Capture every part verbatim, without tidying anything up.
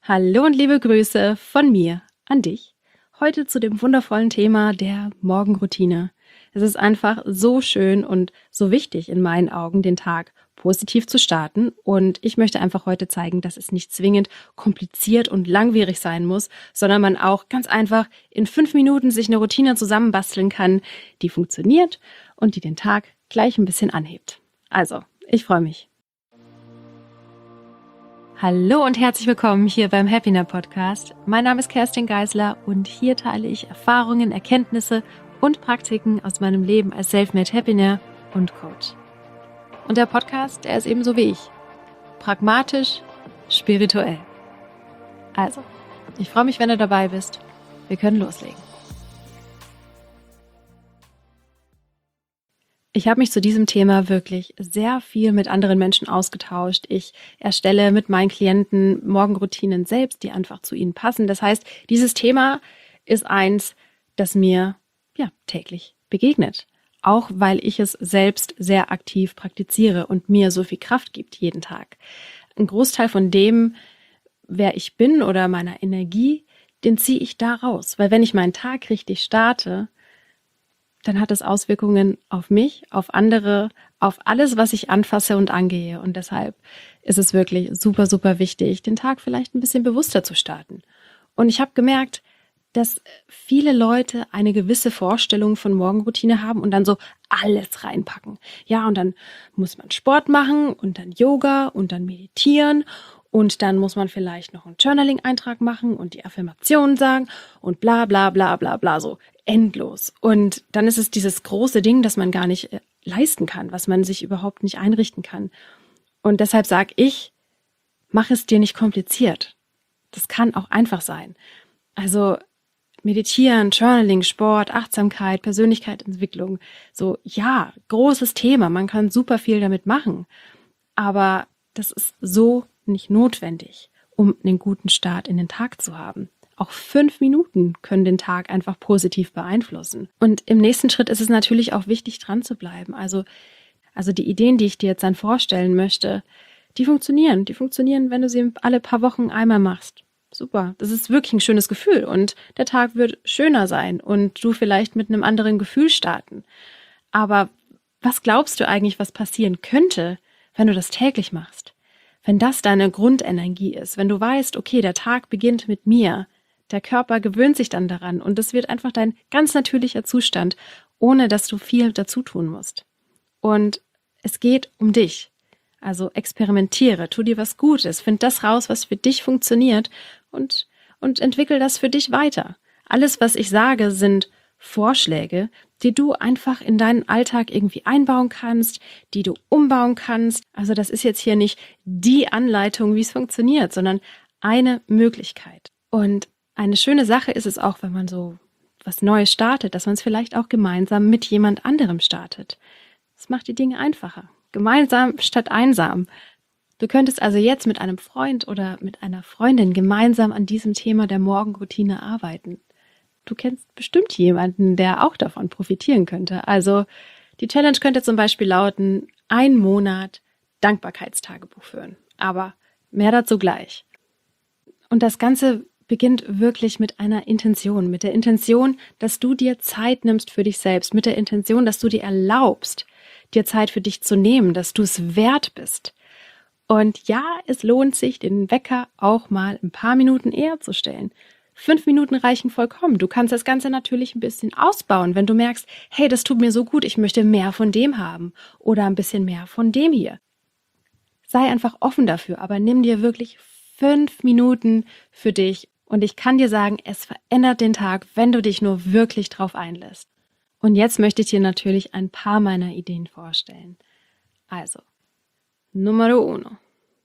Hallo und liebe Grüße von mir an dich. Heute zu dem wundervollen Thema der Morgenroutine. Es ist einfach so schön und so wichtig in meinen Augen, den Tag positiv zu starten. Und ich möchte einfach heute zeigen, dass es nicht zwingend kompliziert und langwierig sein muss, sondern man auch ganz einfach in fünf Minuten sich eine Routine zusammenbasteln kann, die funktioniert und die den Tag gleich ein bisschen anhebt. Also, ich freue mich. Hallo und herzlich willkommen hier beim Happiner Podcast. Mein Name ist Kerstin Geisler und hier teile ich Erfahrungen, Erkenntnisse und Praktiken aus meinem Leben als Selfmade Happiner und Coach. Und der Podcast, der ist ebenso wie ich. Pragmatisch, spirituell. Also, ich freue mich, wenn du dabei bist. Wir können loslegen. Ich habe mich zu diesem Thema wirklich sehr viel mit anderen Menschen ausgetauscht. Ich erstelle mit meinen Klienten Morgenroutinen selbst, die einfach zu ihnen passen. Das heißt, dieses Thema ist eins, das mir ja täglich begegnet. Auch weil ich es selbst sehr aktiv praktiziere und mir so viel Kraft gibt jeden Tag. Ein Großteil von dem, wer ich bin oder meiner Energie, den ziehe ich da raus. Weil wenn ich meinen Tag richtig starte, dann hat es Auswirkungen auf mich, auf andere, auf alles, was ich anfasse und angehe. Und deshalb ist es wirklich super, super wichtig, den Tag vielleicht ein bisschen bewusster zu starten. Und ich habe gemerkt, dass viele Leute eine gewisse Vorstellung von Morgenroutine haben und dann so alles reinpacken. Ja, und dann muss man Sport machen und dann Yoga und dann meditieren. Und dann muss man vielleicht noch einen Journaling-Eintrag machen und die Affirmationen sagen und bla bla bla bla bla, so endlos. Und dann ist es dieses große Ding, das man gar nicht leisten kann, was man sich überhaupt nicht einrichten kann. Und deshalb sage ich, mach es dir nicht kompliziert. Das kann auch einfach sein. Also meditieren, Journaling, Sport, Achtsamkeit, Persönlichkeitsentwicklung, so ja, großes Thema. Man kann super viel damit machen. Aber das ist so nicht notwendig, um einen guten Start in den Tag zu haben. Auch fünf Minuten können den Tag einfach positiv beeinflussen. Und im nächsten Schritt ist es natürlich auch wichtig, dran zu bleiben. Also, also die Ideen, die ich dir jetzt dann vorstellen möchte, die funktionieren. Die funktionieren, wenn du sie alle paar Wochen einmal machst. Super. Das ist wirklich ein schönes Gefühl und der Tag wird schöner sein und du vielleicht mit einem anderen Gefühl starten. Aber was glaubst du eigentlich, was passieren könnte, wenn du das täglich machst? Wenn das deine Grundenergie ist, wenn du weißt, okay, der Tag beginnt mit mir, der Körper gewöhnt sich dann daran und es wird einfach dein ganz natürlicher Zustand, ohne dass du viel dazu tun musst. Und es geht um dich. Also experimentiere, tu dir was Gutes, find das raus, was für dich funktioniert und, und entwickel das für dich weiter. Alles, was ich sage, sind Vorschläge, die du einfach in deinen Alltag irgendwie einbauen kannst, die du umbauen kannst. Also das ist jetzt hier nicht die Anleitung, wie es funktioniert, sondern eine Möglichkeit. Und eine schöne Sache ist es auch, wenn man so was Neues startet, dass man es vielleicht auch gemeinsam mit jemand anderem startet. Das macht die Dinge einfacher. Gemeinsam statt einsam. Du könntest also jetzt mit einem Freund oder mit einer Freundin gemeinsam an diesem Thema der Morgenroutine arbeiten. Du kennst bestimmt jemanden, der auch davon profitieren könnte. Also die Challenge könnte zum Beispiel lauten, ein Monat Dankbarkeitstagebuch führen. Aber mehr dazu gleich. Und das Ganze beginnt wirklich mit einer Intention. Mit der Intention, dass du dir Zeit nimmst für dich selbst. Mit der Intention, dass du dir erlaubst, dir Zeit für dich zu nehmen, dass du es wert bist. Und ja, es lohnt sich, den Wecker auch mal ein paar Minuten eher zu stellen. Fünf Minuten reichen vollkommen. Du kannst das Ganze natürlich ein bisschen ausbauen, wenn du merkst, hey, das tut mir so gut, ich möchte mehr von dem haben oder ein bisschen mehr von dem hier. Sei einfach offen dafür, aber nimm dir wirklich fünf Minuten für dich und ich kann dir sagen, es verändert den Tag, wenn du dich nur wirklich drauf einlässt. Und jetzt möchte ich dir natürlich ein paar meiner Ideen vorstellen. Also, Numero uno.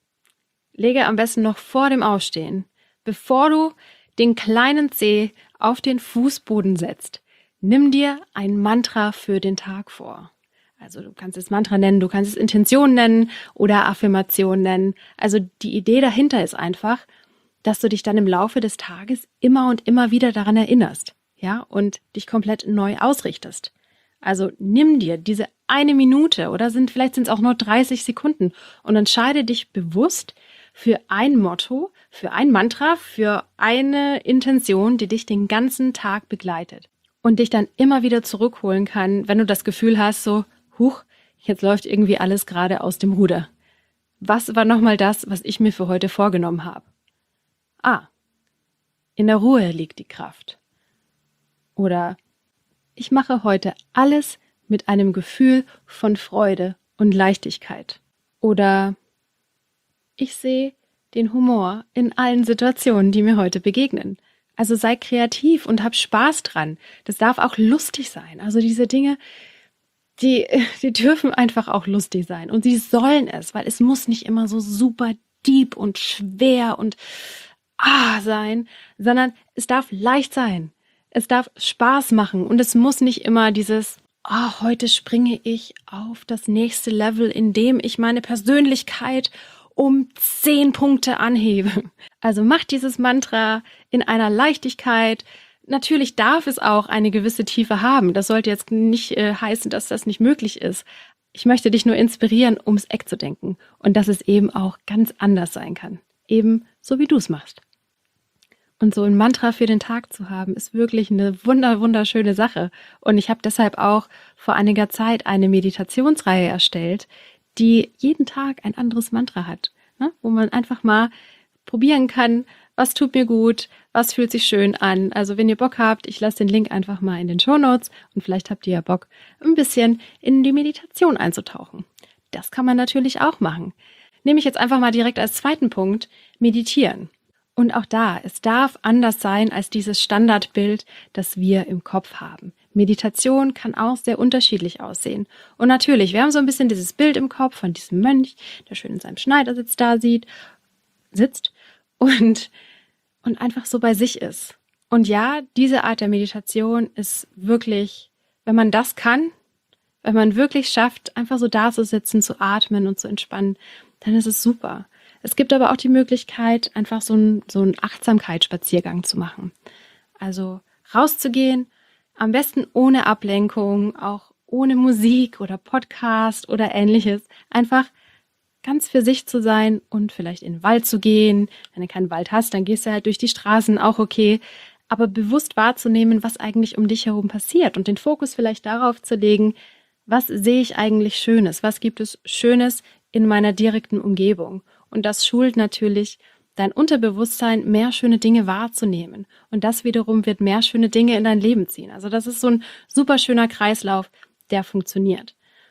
Lege am besten noch vor dem Aufstehen, bevor du den kleinen Zeh auf den Fußboden setzt, nimm dir ein Mantra für den Tag vor. Also du kannst es Mantra nennen, du kannst es Intention nennen oder Affirmation nennen. Also die Idee dahinter ist einfach, dass du dich dann im Laufe des Tages immer und immer wieder daran erinnerst, ja, und dich komplett neu ausrichtest. Also nimm dir diese eine Minute oder sind vielleicht sind es auch nur dreißig Sekunden und entscheide dich bewusst für ein Motto, für ein Mantra, für eine Intention, die dich den ganzen Tag begleitet und dich dann immer wieder zurückholen kann, wenn du das Gefühl hast, so, huch, jetzt läuft irgendwie alles gerade aus dem Ruder. Was war nochmal das, was ich mir für heute vorgenommen habe? Ah, in der Ruhe liegt die Kraft. Oder ich mache heute alles mit einem Gefühl von Freude und Leichtigkeit. Oder ich sehe den Humor in allen Situationen, die mir heute begegnen. Also sei kreativ und hab Spaß dran. Das darf auch lustig sein. Also diese Dinge, die, die dürfen einfach auch lustig sein. Und sie sollen es, weil es muss nicht immer so super deep und schwer und ah sein, sondern es darf leicht sein. Es darf Spaß machen und es muss nicht immer dieses, oh, heute springe ich auf das nächste Level, indem ich meine Persönlichkeit um zehn Punkte anhebe. Also mach dieses Mantra in einer Leichtigkeit. Natürlich darf es auch eine gewisse Tiefe haben. Das sollte jetzt nicht äh, heißen, dass das nicht möglich ist. Ich möchte dich nur inspirieren, ums Eck zu denken und dass es eben auch ganz anders sein kann. Eben so, wie du es machst. Und so ein Mantra für den Tag zu haben, ist wirklich eine wunder, wunderschöne Sache. Und ich habe deshalb auch vor einiger Zeit eine Meditationsreihe erstellt, die jeden Tag ein anderes Mantra hat, ne? Wo man einfach mal probieren kann, was tut mir gut, was fühlt sich schön an. Also wenn ihr Bock habt, ich lasse den Link einfach mal in den Shownotes und vielleicht habt ihr ja Bock, ein bisschen in die Meditation einzutauchen. Das kann man natürlich auch machen. Nehme ich jetzt einfach mal direkt als zweiten Punkt, meditieren. Und auch da, es darf anders sein als dieses Standardbild, das wir im Kopf haben. Meditation kann auch sehr unterschiedlich aussehen. Und natürlich, wir haben so ein bisschen dieses Bild im Kopf von diesem Mönch, der schön in seinem Schneidersitz da sieht, sitzt und, und einfach so bei sich ist. Und ja, diese Art der Meditation ist wirklich, wenn man das kann, wenn man wirklich schafft, einfach so da zu sitzen, zu atmen und zu entspannen, dann ist es super. Es gibt aber auch die Möglichkeit, einfach so einen, so einen Achtsamkeitsspaziergang zu machen. Also rauszugehen, am besten ohne Ablenkung, auch ohne Musik oder Podcast oder ähnliches. Einfach ganz für sich zu sein und vielleicht in den Wald zu gehen. Wenn du keinen Wald hast, dann gehst du halt durch die Straßen, auch okay. Aber bewusst wahrzunehmen, was eigentlich um dich herum passiert und den Fokus vielleicht darauf zu legen, was sehe ich eigentlich Schönes? Was gibt es Schönes in meiner direkten Umgebung? Und das schult natürlich dein Unterbewusstsein, mehr schöne Dinge wahrzunehmen. Und das wiederum wird mehr schöne Dinge in dein Leben ziehen. Also das ist so ein super schöner Kreislauf, der funktioniert.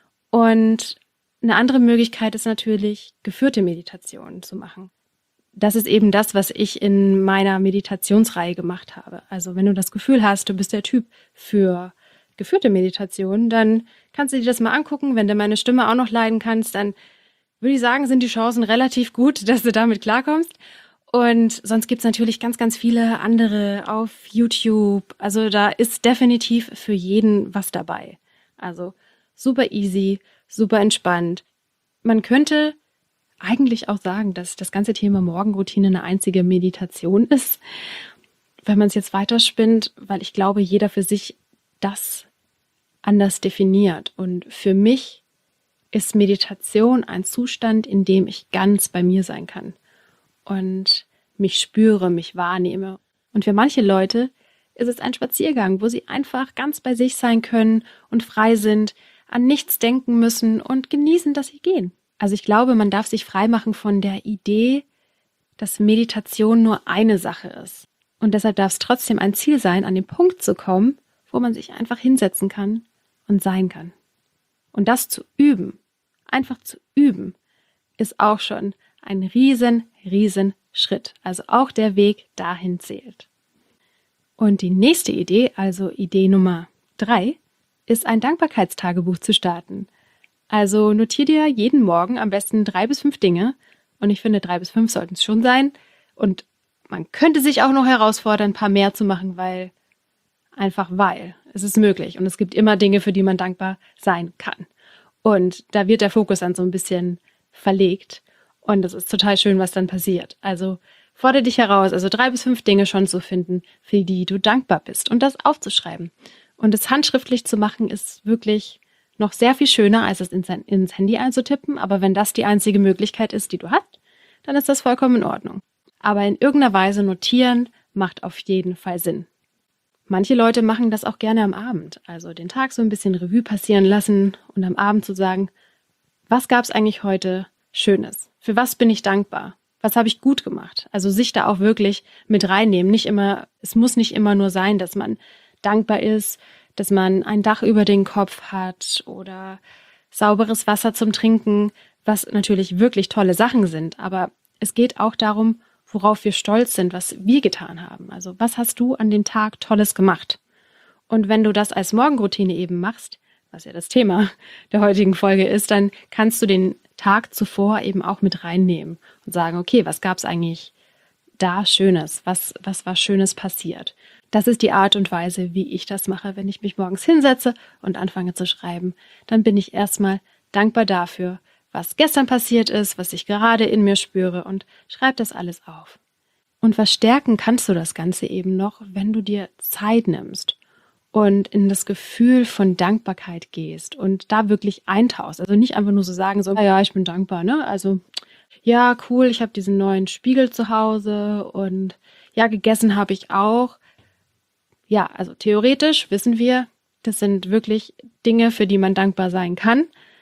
Und eine andere Möglichkeit ist natürlich, geführte Meditationen zu machen. Das ist eben das, was ich in meiner Meditationsreihe gemacht habe. Also wenn du das Gefühl hast, du bist der Typ für geführte Meditationen, dann kannst du dir das mal angucken. Wenn du meine Stimme auch noch leiden kannst, dann würde ich sagen, sind die Chancen relativ gut, dass du damit klarkommst. Und sonst gibt's natürlich ganz, ganz viele andere auf YouTube. Also da ist definitiv für jeden was dabei. Also super easy, super entspannt. Man könnte eigentlich auch sagen, dass das ganze Thema Morgenroutine eine einzige Meditation ist, wenn man es jetzt weiterspinnt, weil ich glaube, jeder für sich das anders definiert. Und für mich ist Meditation ein Zustand, in dem ich ganz bei mir sein kann und mich spüre, mich wahrnehme. Und für manche Leute ist es ein Spaziergang, wo sie einfach ganz bei sich sein können und frei sind, an nichts denken müssen und genießen, dass sie gehen. Also ich glaube, man darf sich freimachen von der Idee, dass Meditation nur eine Sache ist. Und deshalb darf es trotzdem ein Ziel sein, an den Punkt zu kommen, wo man sich einfach hinsetzen kann und sein kann. Und das zu üben, einfach zu üben, ist auch schon ein riesen, riesen Schritt. Also auch der Weg dahin zählt. Und die nächste Idee, also Idee Nummer drei, ist ein Dankbarkeitstagebuch zu starten. Also notier dir jeden Morgen am besten drei bis fünf Dinge. Und ich finde, drei bis fünf sollten es schon sein. Und man könnte sich auch noch herausfordern, ein paar mehr zu machen, weil, einfach weil, es ist möglich. Und es gibt immer Dinge, für die man dankbar sein kann. Und da wird der Fokus dann so ein bisschen verlegt. Und es ist total schön, was dann passiert. Also fordere dich heraus, also drei bis fünf Dinge schon zu finden, für die du dankbar bist. Und das aufzuschreiben. Und es handschriftlich zu machen, ist wirklich noch sehr viel schöner, als es ins, ins Handy einzutippen. Aber wenn das die einzige Möglichkeit ist, die du hast, dann ist das vollkommen in Ordnung. Aber in irgendeiner Weise notieren macht auf jeden Fall Sinn. Manche Leute machen das auch gerne am Abend, also den Tag so ein bisschen Revue passieren lassen und am Abend zu sagen, was gab es eigentlich heute Schönes? Für was bin ich dankbar? Was habe ich gut gemacht? Also sich da auch wirklich mit reinnehmen. Nicht immer, es muss nicht immer nur sein, dass man dankbar ist, dass man ein Dach über den Kopf hat oder sauberes Wasser zum Trinken, was natürlich wirklich tolle Sachen sind. Aber es geht auch darum, worauf wir stolz sind, was wir getan haben. Also was hast du an dem Tag Tolles gemacht? Und wenn du das als Morgenroutine eben machst, was ja das Thema der heutigen Folge ist, dann kannst du den Tag zuvor eben auch mit reinnehmen und sagen, okay, was gab es eigentlich da Schönes? Was, was war Schönes passiert? Das ist die Art und Weise, wie ich das mache, wenn ich mich morgens hinsetze und anfange zu schreiben. Dann bin ich erstmal dankbar dafür, was gestern passiert ist, was ich gerade in mir spüre und schreib das alles auf. Und verstärken kannst du das Ganze eben noch, wenn du dir Zeit nimmst und in das Gefühl von Dankbarkeit gehst und da wirklich eintauchst. Also nicht einfach nur so sagen, so, ja, ich bin dankbar, ne? Also, ja, cool, ich habe diesen neuen Spiegel zu Hause und ja, gegessen habe ich auch. Ja, also theoretisch wissen wir, das sind wirklich Dinge, für die man dankbar sein kann,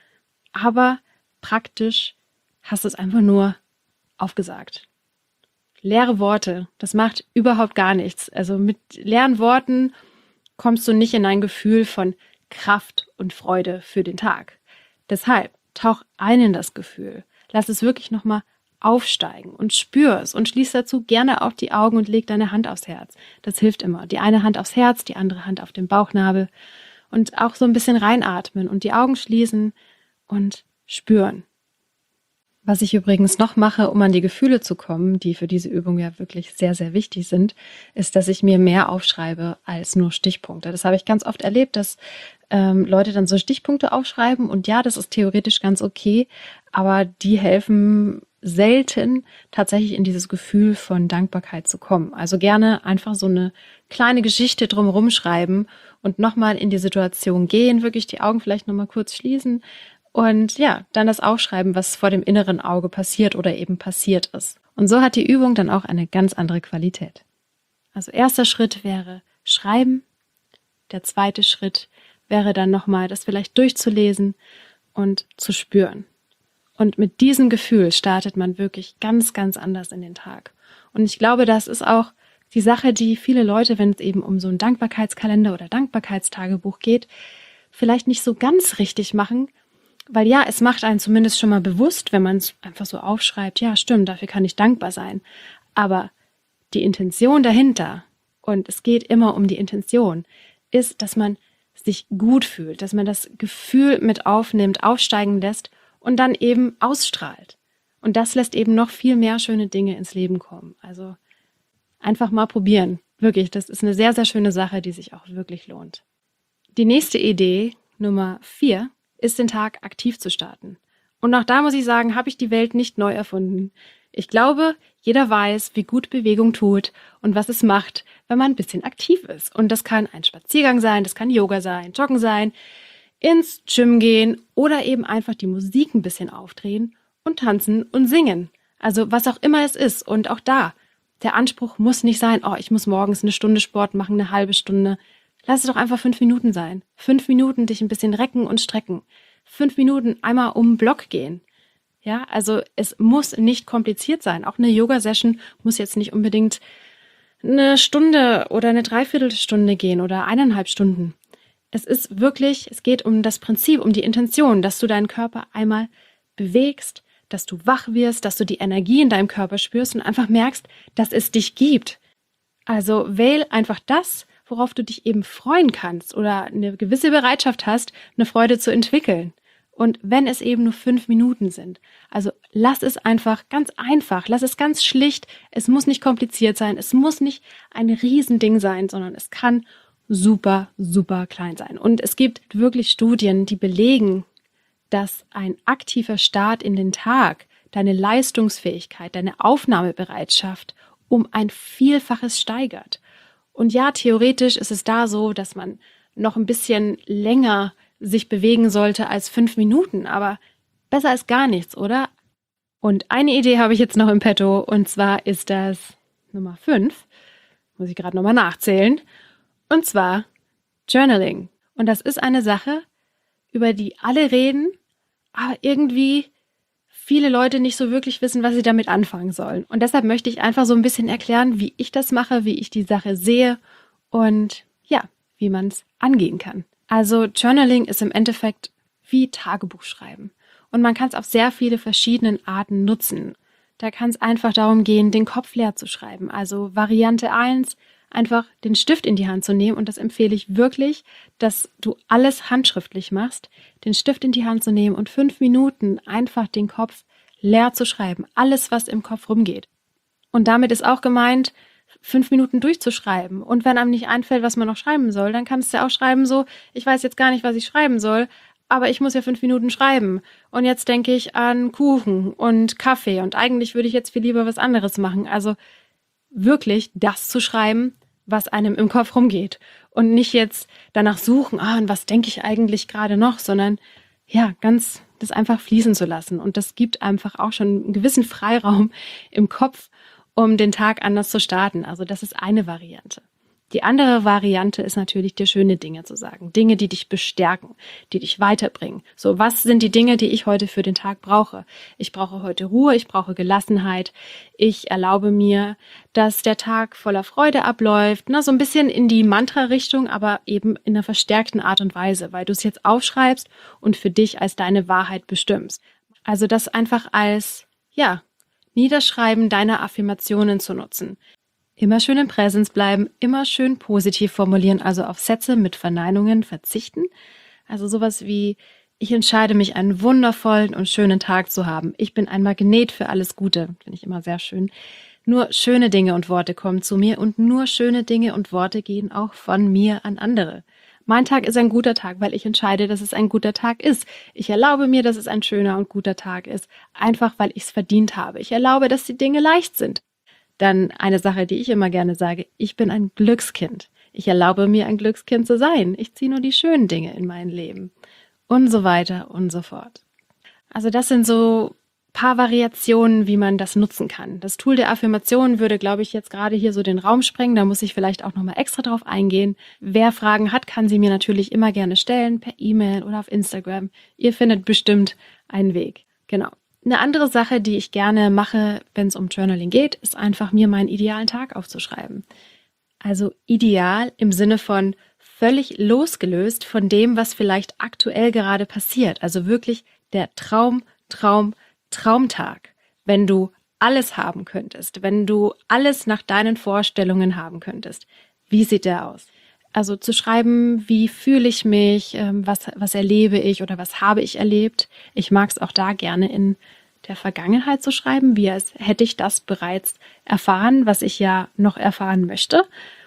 aber praktisch hast du es einfach nur aufgesagt. Leere Worte, das macht überhaupt gar nichts. Also mit leeren Worten kommst du nicht in ein Gefühl von Kraft und Freude für den Tag. Deshalb tauch ein in das Gefühl. Lass es wirklich nochmal aufsteigen und spür es und schließ dazu gerne auch die Augen und leg deine Hand aufs Herz. Das hilft immer. Die eine Hand aufs Herz, die andere Hand auf den Bauchnabel und auch so ein bisschen reinatmen und die Augen schließen und spüren. Was ich übrigens noch mache, um an die Gefühle zu kommen, die für diese Übung ja wirklich sehr, sehr wichtig sind, ist, dass ich mir mehr aufschreibe als nur Stichpunkte. Das habe ich ganz oft erlebt, dass ähm, Leute dann so Stichpunkte aufschreiben und ja, das ist theoretisch ganz okay, aber die helfen selten tatsächlich in dieses Gefühl von Dankbarkeit zu kommen. Also gerne einfach so eine kleine Geschichte drumherum schreiben und nochmal in die Situation gehen, wirklich die Augen vielleicht nochmal kurz schließen und ja, dann das aufschreiben, was vor dem inneren Auge passiert oder eben passiert ist. Und so hat die Übung dann auch eine ganz andere Qualität. Also erster Schritt wäre schreiben, der zweite Schritt wäre dann nochmal das vielleicht durchzulesen und zu spüren. Und mit diesem Gefühl startet man wirklich ganz, ganz anders in den Tag. Und ich glaube, das ist auch die Sache, die viele Leute, wenn es eben um so einen Dankbarkeitskalender oder Dankbarkeitstagebuch geht, vielleicht nicht so ganz richtig machen, weil ja, es macht einen zumindest schon mal bewusst, wenn man es einfach so aufschreibt, ja stimmt, dafür kann ich dankbar sein. Aber die Intention dahinter, und es geht immer um die Intention, ist, dass man sich gut fühlt, dass man das Gefühl mit aufnimmt, aufsteigen lässt und dann eben ausstrahlt. Und das lässt eben noch viel mehr schöne Dinge ins Leben kommen. Also einfach mal probieren. Wirklich, das ist eine sehr, sehr schöne Sache, die sich auch wirklich lohnt. Die nächste Idee, Nummer vier, ist, den Tag aktiv zu starten. Und auch da muss ich sagen, habe ich die Welt nicht neu erfunden. Ich glaube, jeder weiß, wie gut Bewegung tut und was es macht, wenn man ein bisschen aktiv ist. Und das kann ein Spaziergang sein, das kann Yoga sein, Joggen sein, ins Gym gehen oder eben einfach die Musik ein bisschen aufdrehen und tanzen und singen. Also was auch immer es ist. Und auch da, der Anspruch muss nicht sein, oh, ich muss morgens eine Stunde Sport machen, eine halbe Stunde. Lass es doch einfach fünf Minuten sein. Fünf Minuten dich ein bisschen recken und strecken. Fünf Minuten einmal um den Block gehen. Ja, also es muss nicht kompliziert sein. Auch eine Yoga-Session muss jetzt nicht unbedingt eine Stunde oder eine Dreiviertelstunde gehen oder eineinhalb Stunden. Es ist wirklich, es geht um das Prinzip, um die Intention, dass du deinen Körper einmal bewegst, dass du wach wirst, dass du die Energie in deinem Körper spürst und einfach merkst, dass es dich gibt. Also wähl einfach das, worauf du dich eben freuen kannst oder eine gewisse Bereitschaft hast, eine Freude zu entwickeln. Und wenn es eben nur fünf Minuten sind, also lass es einfach ganz einfach, lass es ganz schlicht, es muss nicht kompliziert sein, es muss nicht ein Riesending sein, sondern es kann super, super klein sein. Und es gibt wirklich Studien, die belegen, dass ein aktiver Start in den Tag deine Leistungsfähigkeit, deine Aufnahmebereitschaft um ein Vielfaches steigert. Und ja, theoretisch ist es da so, dass man noch ein bisschen länger sich bewegen sollte als fünf Minuten, aber besser als gar nichts, oder? Und eine Idee habe ich jetzt noch im Petto, und zwar ist das Nummer fünf, muss ich gerade nochmal nachzählen, und zwar Journaling. Und das ist eine Sache, über die alle reden, aber irgendwie viele Leute nicht so wirklich wissen, was sie damit anfangen sollen. Und deshalb möchte ich einfach so ein bisschen erklären, wie ich das mache, wie ich die Sache sehe und ja, wie man es angehen kann. Also Journaling ist im Endeffekt wie Tagebuch schreiben. Und man kann es auf sehr viele verschiedene Arten nutzen. Da kann es einfach darum gehen, den Kopf leer zu schreiben. Also Variante eins, einfach den Stift in die Hand zu nehmen. Und das empfehle ich wirklich, dass du alles handschriftlich machst, den Stift in die Hand zu nehmen und fünf Minuten einfach den Kopf leer zu schreiben. Alles, was im Kopf rumgeht. Und damit ist auch gemeint, fünf Minuten durchzuschreiben. Und wenn einem nicht einfällt, was man noch schreiben soll, dann kannst du ja auch schreiben so, ich weiß jetzt gar nicht, was ich schreiben soll, aber ich muss ja fünf Minuten schreiben. Und jetzt denke ich an Kuchen und Kaffee und eigentlich würde ich jetzt viel lieber was anderes machen. Also wirklich das zu schreiben, was einem im Kopf rumgeht. Und nicht jetzt danach suchen, ah, und was denke ich eigentlich gerade noch, sondern ja, ganz das einfach fließen zu lassen. Und das gibt einfach auch schon einen gewissen Freiraum im Kopf, um den Tag anders zu starten. Also das ist eine Variante. Die andere Variante ist natürlich, dir schöne Dinge zu sagen. Dinge, die dich bestärken, die dich weiterbringen. So, was sind die Dinge, die ich heute für den Tag brauche? Ich brauche heute Ruhe, ich brauche Gelassenheit. Ich erlaube mir, dass der Tag voller Freude abläuft. Na, so ein bisschen in die Mantra-Richtung, aber eben in einer verstärkten Art und Weise, weil du es jetzt aufschreibst und für dich als deine Wahrheit bestimmst. Also das einfach als, ja, Niederschreiben deiner Affirmationen zu nutzen. Immer schön im Präsens bleiben, immer schön positiv formulieren, also auf Sätze mit Verneinungen verzichten. Also sowas wie, ich entscheide mich, einen wundervollen und schönen Tag zu haben. Ich bin ein Magnet für alles Gute, finde ich immer sehr schön. Nur schöne Dinge und Worte kommen zu mir und nur schöne Dinge und Worte gehen auch von mir an andere. Mein Tag ist ein guter Tag, weil ich entscheide, dass es ein guter Tag ist. Ich erlaube mir, dass es ein schöner und guter Tag ist, einfach weil ich es verdient habe. Ich erlaube, dass die Dinge leicht sind. Dann eine Sache, die ich immer gerne sage, ich bin ein Glückskind. Ich erlaube mir, ein Glückskind zu sein. Ich ziehe nur die schönen Dinge in mein Leben. Und so weiter und so fort. Also das sind so paar Variationen, wie man das nutzen kann. Das Tool der Affirmation würde, glaube ich, jetzt gerade hier so den Raum sprengen. Da muss ich vielleicht auch nochmal extra drauf eingehen. Wer Fragen hat, kann sie mir natürlich immer gerne stellen, per E-Mail oder auf Instagram. Ihr findet bestimmt einen Weg. Genau. Eine andere Sache, die ich gerne mache, wenn es um Journaling geht, ist einfach mir meinen idealen Tag aufzuschreiben. Also ideal im Sinne von völlig losgelöst von dem, was vielleicht aktuell gerade passiert. Also wirklich der Traum, Traum, Traumtag. Wenn du alles haben könntest, wenn du alles nach deinen Vorstellungen haben könntest. Wie sieht der aus? Also zu schreiben, wie fühle ich mich, was, was erlebe ich oder was habe ich erlebt. Ich mag es auch da gerne in der Vergangenheit zu schreiben, wie als hätte ich das bereits erfahren, was ich ja noch erfahren möchte.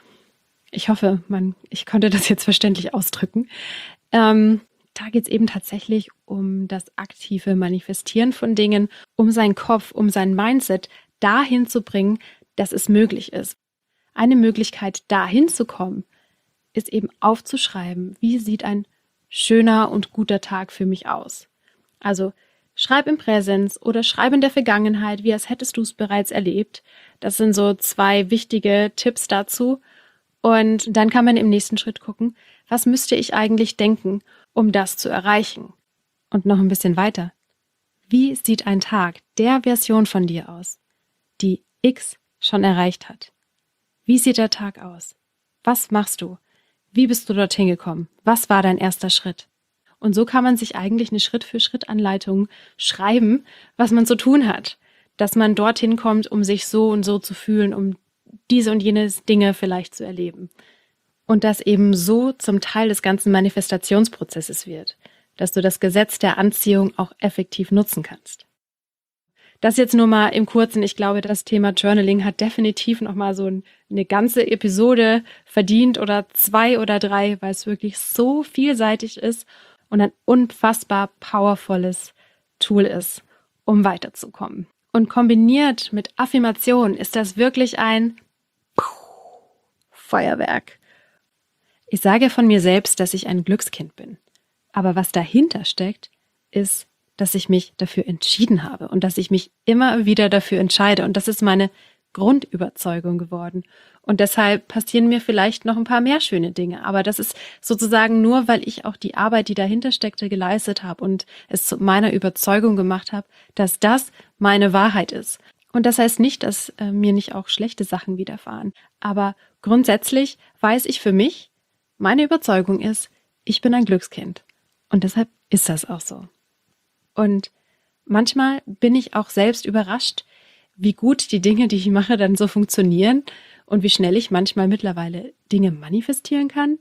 Ich hoffe, man, ich konnte das jetzt verständlich ausdrücken. Ähm, da geht es eben tatsächlich um das aktive Manifestieren von Dingen, um seinen Kopf, um sein Mindset dahin zu bringen, dass es möglich ist. Eine Möglichkeit, dahin zu kommen, ist eben aufzuschreiben, wie sieht ein schöner und guter Tag für mich aus. Also schreib im Präsens oder schreib in der Vergangenheit, wie als hättest du es bereits erlebt. Das sind so zwei wichtige Tipps dazu. Und dann kann man im nächsten Schritt gucken, was müsste ich eigentlich denken, um das zu erreichen? Und noch ein bisschen weiter. Wie sieht ein Tag der Version von dir aus, die X schon erreicht hat? Wie sieht der Tag aus? Was machst du? Wie bist du dorthin gekommen? Was war dein erster Schritt? Und so kann man sich eigentlich eine Schritt-für-Schritt-Anleitung schreiben, was man zu tun hat. Dass man dorthin kommt, um sich so und so zu fühlen, um diese und jene Dinge vielleicht zu erleben. Und das eben so zum Teil des ganzen Manifestationsprozesses wird, dass du das Gesetz der Anziehung auch effektiv nutzen kannst. Das jetzt nur mal im Kurzen. Ich glaube, das Thema Journaling hat definitiv nochmal so eine ganze Episode verdient oder zwei oder drei, weil es wirklich so vielseitig ist und ein unfassbar powervolles Tool ist, um weiterzukommen. Und kombiniert mit Affirmation ist das wirklich ein Feuerwerk. Ich sage von mir selbst, dass ich ein Glückskind bin. Aber was dahinter steckt, ist dass ich mich dafür entschieden habe und dass ich mich immer wieder dafür entscheide. Und das ist meine Grundüberzeugung geworden. Und deshalb passieren mir vielleicht noch ein paar mehr schöne Dinge. Aber das ist sozusagen nur, weil ich auch die Arbeit, die dahinter steckte, geleistet habe und es zu meiner Überzeugung gemacht habe, dass das meine Wahrheit ist. Und das heißt nicht, dass äh, mir nicht auch schlechte Sachen widerfahren. Aber grundsätzlich weiß ich für mich, meine Überzeugung ist, ich bin ein Glückskind. Und deshalb ist das auch so. Und manchmal bin ich auch selbst überrascht, wie gut die Dinge, die ich mache, dann so funktionieren und wie schnell ich manchmal mittlerweile Dinge manifestieren kann.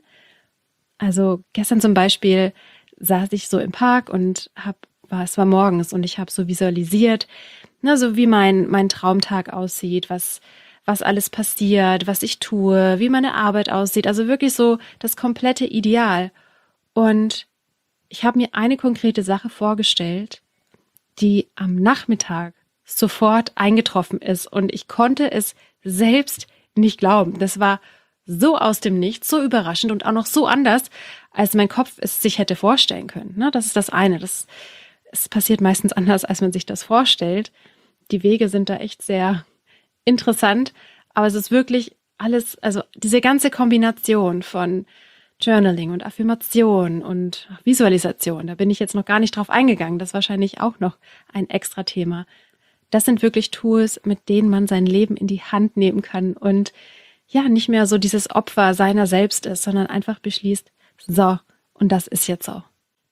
Also gestern zum Beispiel saß ich so im Park und hab, war, es war morgens und ich habe so visualisiert, na, so wie mein, mein Traumtag aussieht, was, was alles passiert, was ich tue, wie meine Arbeit aussieht. Also wirklich so das komplette Ideal. Und ich habe mir eine konkrete Sache vorgestellt, die am Nachmittag sofort eingetroffen ist und ich konnte es selbst nicht glauben. Das war so aus dem Nichts, so überraschend und auch noch so anders, als mein Kopf es sich hätte vorstellen können. Ne? Das ist das eine. Das, es passiert meistens anders, als man sich das vorstellt. Die Wege sind da echt sehr interessant, aber es ist wirklich alles, also diese ganze Kombination von Journaling und Affirmation und Visualisation, da bin ich jetzt noch gar nicht drauf eingegangen. Das ist wahrscheinlich auch noch ein extra Thema. Das sind wirklich Tools, mit denen man sein Leben in die Hand nehmen kann und ja, nicht mehr so dieses Opfer seiner selbst ist, sondern einfach beschließt, so, und das ist jetzt so.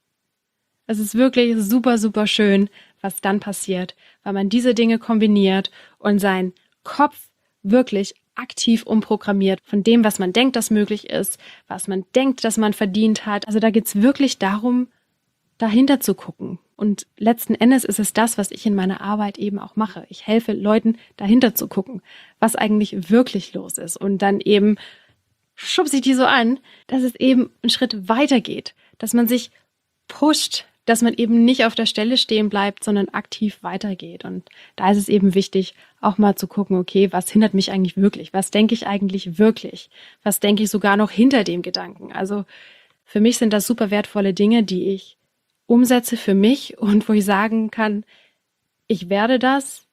Es ist wirklich super, super schön, was dann passiert, weil man diese Dinge kombiniert und seinen Kopf wirklich aktiv umprogrammiert von dem, was man denkt, das möglich ist, was man denkt, dass man verdient hat. Also da geht's wirklich darum, dahinter zu gucken. Und letzten Endes ist es das, was ich in meiner Arbeit eben auch mache. Ich helfe Leuten, dahinter zu gucken, was eigentlich wirklich los ist. Und dann eben schubse ich die so an, dass es eben einen Schritt weiter geht, dass man sich pusht, dass man eben nicht auf der Stelle stehen bleibt, sondern aktiv weitergeht. Und da ist es eben wichtig, auch mal zu gucken, okay, was hindert mich eigentlich wirklich? Was denke ich eigentlich wirklich? Was denke ich sogar noch hinter dem Gedanken? Also für mich sind das super wertvolle Dinge, die ich umsetze für mich und wo ich sagen kann, ich werde das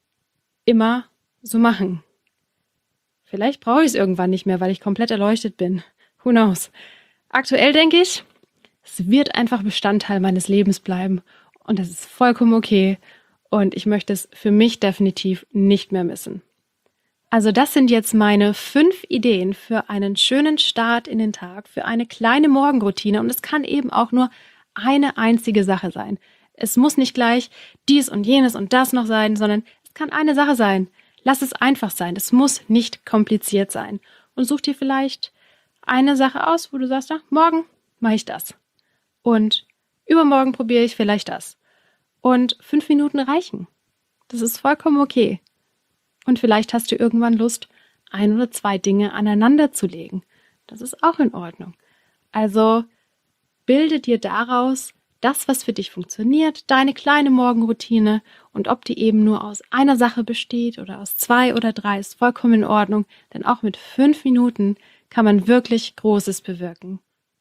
immer so machen. Vielleicht brauche ich es irgendwann nicht mehr, weil ich komplett erleuchtet bin. Who knows? Aktuell denke ich, es wird einfach Bestandteil meines Lebens bleiben und das ist vollkommen okay und ich möchte es für mich definitiv nicht mehr missen. Also das sind jetzt meine fünf Ideen für einen schönen Start in den Tag, für eine kleine Morgenroutine und es kann eben auch nur eine einzige Sache sein. Es muss nicht gleich dies und jenes und das noch sein, sondern es kann eine Sache sein. Lass es einfach sein. Es muss nicht kompliziert sein. Und such dir vielleicht eine Sache aus, wo du sagst, ach, morgen mache ich das. Und übermorgen probiere ich vielleicht das. Und fünf Minuten reichen. Das ist vollkommen okay. Und vielleicht hast du irgendwann Lust, ein oder zwei Dinge aneinander zu legen. Das ist auch in Ordnung. Also bilde dir daraus das, was für dich funktioniert, deine kleine Morgenroutine und ob die eben nur aus einer Sache besteht oder aus zwei oder drei, ist vollkommen in Ordnung, denn auch mit fünf Minuten kann man wirklich Großes bewirken.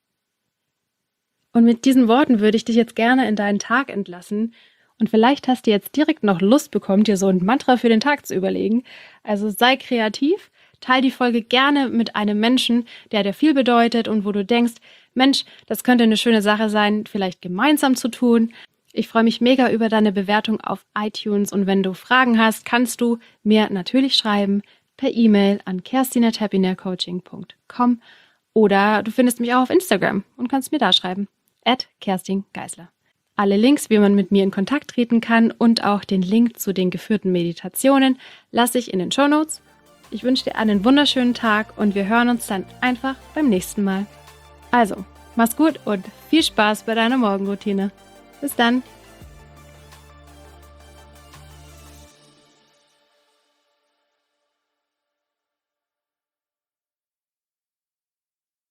Und mit diesen Worten würde ich dich jetzt gerne in deinen Tag entlassen und vielleicht hast du jetzt direkt noch Lust bekommen, dir so ein Mantra für den Tag zu überlegen. Also sei kreativ, teil die Folge gerne mit einem Menschen, der dir viel bedeutet und wo du denkst, Mensch, das könnte eine schöne Sache sein, vielleicht gemeinsam zu tun. Ich freue mich mega über deine Bewertung auf iTunes und wenn du Fragen hast, kannst du mir natürlich schreiben per E-Mail an kerstin at happynailcoaching punkt com oder du findest mich auch auf Instagram und kannst mir da schreiben, at Kerstin Geisler. Alle Links, wie man mit mir in Kontakt treten kann und auch den Link zu den geführten Meditationen lasse ich in den Shownotes. Ich wünsche dir einen wunderschönen Tag und wir hören uns dann einfach beim nächsten Mal. Also, mach's gut und viel Spaß bei deiner Morgenroutine. Bis dann!